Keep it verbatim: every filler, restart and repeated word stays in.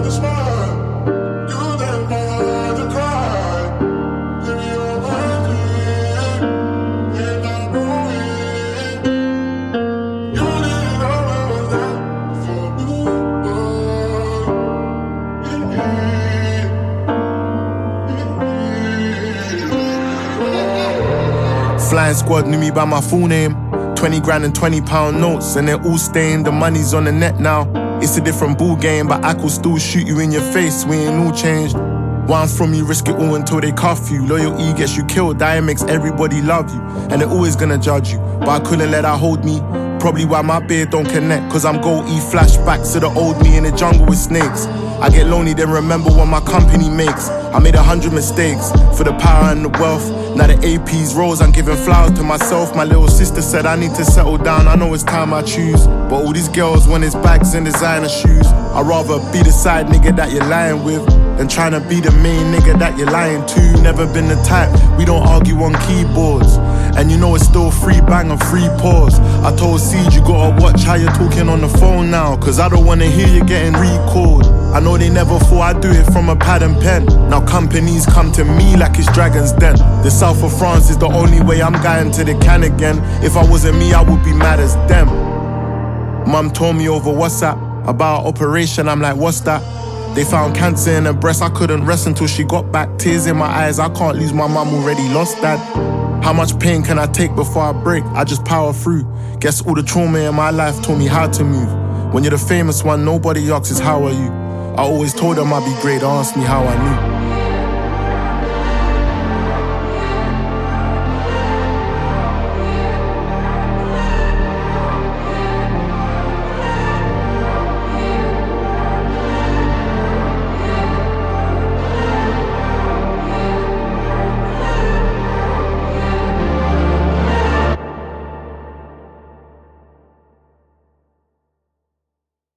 Flying squad knew me by my full name. twenty grand and twenty pound notes, and they're all stained. The money's on the net now. It's a different ball game, but I could still shoot you in your face. We ain't all changed. Where I'm from, you risk it all until they cuff you. Loyalty gets you killed, that makes everybody love you. And they're always gonna judge you, but I couldn't let that hold me. Probably why my beard don't connect, cause I'm goatee flashbacks to the old me in the jungle with snakes. I get lonely, then remember what my company makes. I made a hundred mistakes for the power and the wealth. Now the A Ps rose, I'm giving flowers to myself. My little sister said I need to settle down, I know it's time I choose. But all these girls want is bags and designer shoes. I'd rather be the side nigga that you're lying with than trying to be the main nigga that you're lying to. Never been the type, we don't argue on keyboards. And you know it's still free bang and free pause. I told Siege you gotta watch how you're talking on the phone now, cause I don't wanna hear you getting recalled. I know they never thought I'd do it from a pad and pen. Now companies come to me like it's Dragon's Den. The south of France is the only way I'm going to the can again. If I wasn't me, I would be mad as them. Mum told me over WhatsApp about an operation, I'm like, what's that? They found cancer in her breast, I couldn't rest until she got back. Tears in my eyes, I can't lose my mum, already lost dad. How much pain can I take before I break? I just power through. Guess all the trauma in my life taught me how to move. When you're the famous one, nobody asks how are you. I always told them I'd be great, asked me how I knew.